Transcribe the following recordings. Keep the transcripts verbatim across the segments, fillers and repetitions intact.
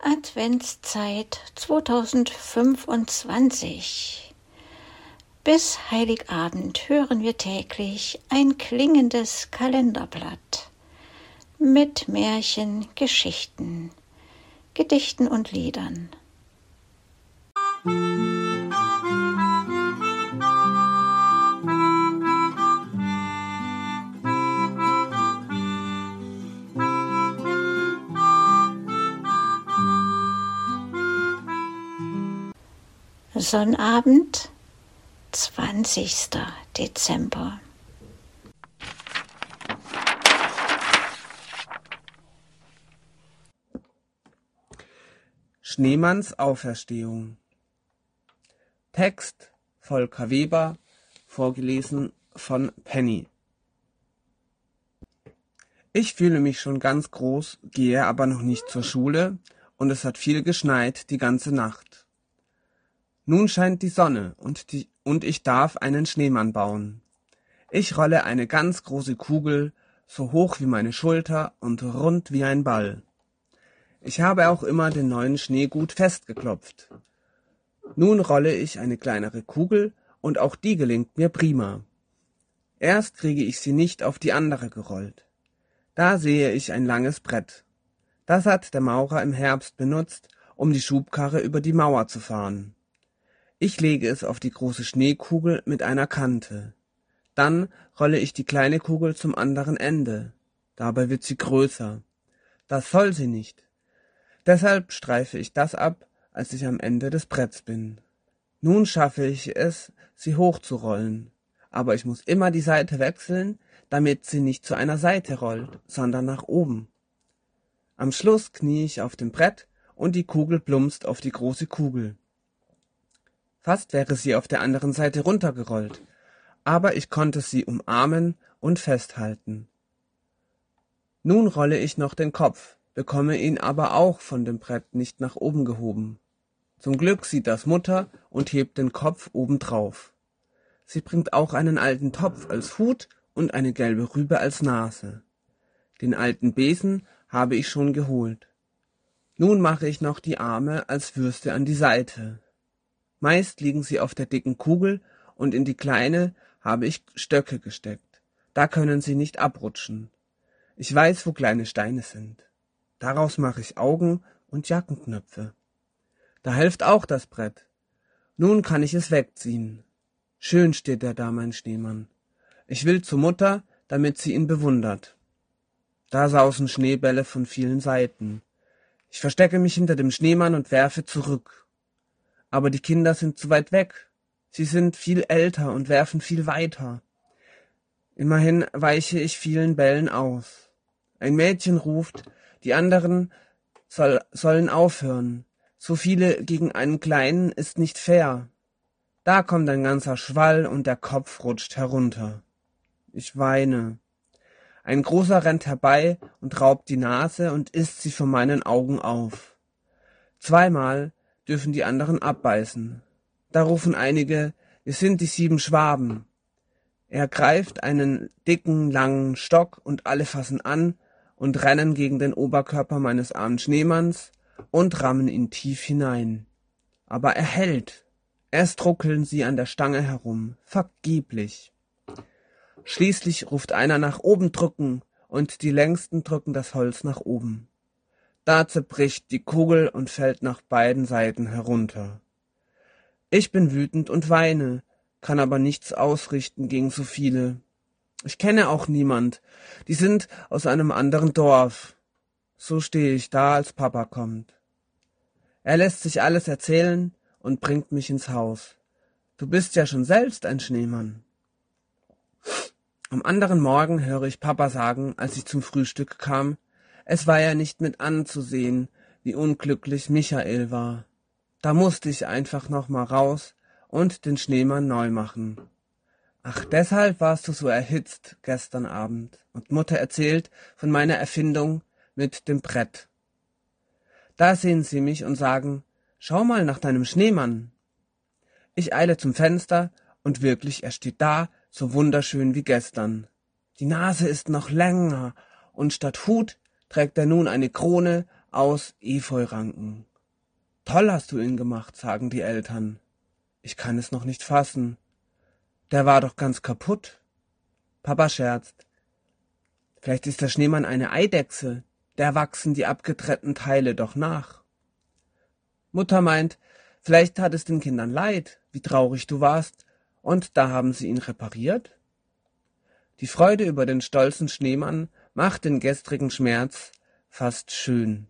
Adventszeit zweitausendfünfundzwanzig. Bis Heiligabend hören wir täglich ein klingendes Kalenderblatt mit Märchen, Geschichten, Gedichten und Liedern. Sonnabend, zwanzigster Dezember. Schneemanns Auferstehung. Text Volker Weber, vorgelesen von Penny. Ich fühle mich schon ganz groß, gehe aber noch nicht zur Schule, und es hat viel geschneit die ganze Nacht. Nun scheint die Sonne und, die, und ich darf einen Schneemann bauen. Ich rolle eine ganz große Kugel, so hoch wie meine Schulter und rund wie ein Ball. Ich habe auch immer den neuen Schnee gut festgeklopft. Nun rolle ich eine kleinere Kugel und auch die gelingt mir prima. Erst kriege ich sie nicht auf die andere gerollt. Da sehe ich ein langes Brett. Das hat der Maurer im Herbst benutzt, um die Schubkarre über die Mauer zu fahren. Ich lege es auf die große Schneekugel mit einer Kante. Dann rolle ich die kleine Kugel zum anderen Ende. Dabei wird sie größer. Das soll sie nicht. Deshalb streife ich das ab, als ich am Ende des Bretts bin. Nun schaffe ich es, sie hochzurollen. Aber ich muss immer die Seite wechseln, damit sie nicht zu einer Seite rollt, sondern nach oben. Am Schluss knie ich auf dem Brett und die Kugel plumpst auf die große Kugel. Fast wäre sie auf der anderen Seite runtergerollt, aber ich konnte sie umarmen und festhalten. Nun rolle ich noch den Kopf, bekomme ihn aber auch von dem Brett nicht nach oben gehoben. Zum Glück sieht das Mutter und hebt den Kopf obendrauf. Sie bringt auch einen alten Topf als Hut und eine gelbe Rübe als Nase. Den alten Besen habe ich schon geholt. Nun mache ich noch die Arme als Würste an die Seite. Meist liegen sie auf der dicken Kugel und in die kleine habe ich Stöcke gesteckt. Da können sie nicht abrutschen. Ich weiß, wo kleine Steine sind. Daraus mache ich Augen und Jackenknöpfe. Da hilft auch das Brett. Nun kann ich es wegziehen. Schön steht er da, mein Schneemann. Ich will zur Mutter, damit sie ihn bewundert. Da sausen Schneebälle von vielen Seiten. Ich verstecke mich hinter dem Schneemann und werfe zurück. Aber die Kinder sind zu weit weg. Sie sind viel älter und werfen viel weiter. Immerhin weiche ich vielen Bällen aus. Ein Mädchen ruft, die anderen soll, sollen aufhören. So viele gegen einen Kleinen ist nicht fair. Da kommt ein ganzer Schwall und der Kopf rutscht herunter. Ich weine. Ein Großer rennt herbei und raubt die Nase und isst sie vor meinen Augen auf. Zweimal dürfen die anderen abbeißen. Da rufen einige, wir sind die sieben Schwaben. Er greift einen dicken, langen Stock und alle fassen an und rennen gegen den Oberkörper meines armen Schneemanns und rammen ihn tief hinein. Aber er hält. Erst ruckeln sie an der Stange herum, vergeblich. Schließlich ruft einer nach oben drücken und die Längsten drücken das Holz nach oben. Da zerbricht die Kugel und fällt nach beiden Seiten herunter. Ich bin wütend und weine, kann aber nichts ausrichten gegen so viele. Ich kenne auch niemand, die sind aus einem anderen Dorf. So stehe ich da, als Papa kommt. Er lässt sich alles erzählen und bringt mich ins Haus. Du bist ja schon selbst ein Schneemann. Am anderen Morgen höre ich Papa sagen, als ich zum Frühstück kam, es war ja nicht mit anzusehen, wie unglücklich Michael war. Da musste ich einfach noch mal raus und den Schneemann neu machen. Ach, deshalb warst du so erhitzt gestern Abend. Und Mutter erzählt von meiner Erfindung mit dem Brett. Da sehen sie mich und sagen, schau mal nach deinem Schneemann. Ich eile zum Fenster und wirklich, er steht da, so wunderschön wie gestern. Die Nase ist noch länger und statt Hut trägt er nun eine Krone aus Efeuranken. Toll hast du ihn gemacht, sagen die Eltern. Ich kann es noch nicht fassen. Der war doch ganz kaputt. Papa scherzt. Vielleicht ist der Schneemann eine Eidechse, der wachsen die abgetrennten Teile doch nach. Mutter meint, vielleicht hat es den Kindern leid, wie traurig du warst, und da haben sie ihn repariert? Die Freude über den stolzen Schneemann macht den gestrigen Schmerz fast schön.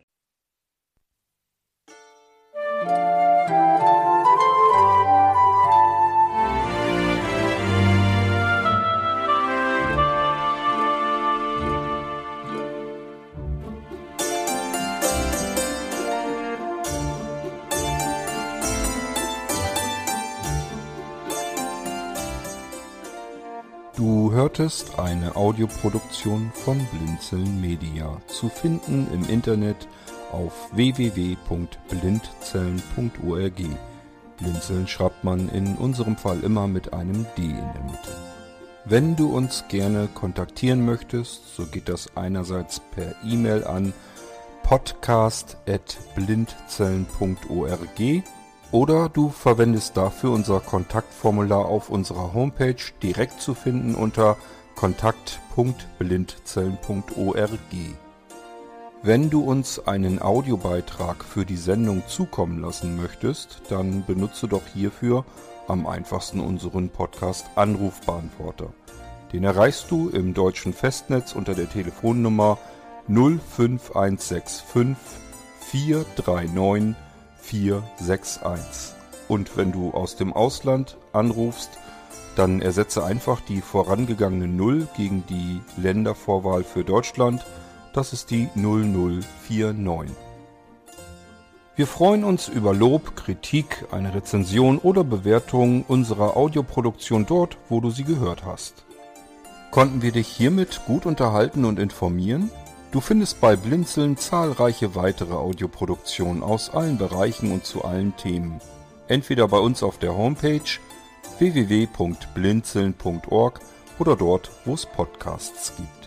Du hörtest eine Audioproduktion von Blinzeln Media, zu finden im Internet auf w w w punkt blindzellen punkt org. Blinzeln schreibt man in unserem Fall immer mit einem D in der Mitte. Wenn du uns gerne kontaktieren möchtest, so geht das einerseits per E-Mail an podcast at blindzellen punkt org oder du verwendest dafür unser Kontaktformular auf unserer Homepage, direkt zu finden unter kontakt punkt blindzellen punkt org. Wenn du uns einen Audiobeitrag für die Sendung zukommen lassen möchtest, dann benutze doch hierfür am einfachsten unseren Podcast Anrufbeantworter. Den erreichst du im deutschen Festnetz unter der Telefonnummer null fünf eins sechs fünf vier drei neun vier sechs eins. Und wenn du aus dem Ausland anrufst, dann ersetze einfach die vorangegangene null gegen die Ländervorwahl für Deutschland. Das ist die null null vier neun. Wir freuen uns über Lob, Kritik, eine Rezension oder Bewertung unserer Audioproduktion dort, wo du sie gehört hast. Konnten wir dich hiermit gut unterhalten und informieren? Du findest bei Blinzeln zahlreiche weitere Audioproduktionen aus allen Bereichen und zu allen Themen. Entweder bei uns auf der Homepage w w w punkt blinzeln punkt org oder dort, wo es Podcasts gibt.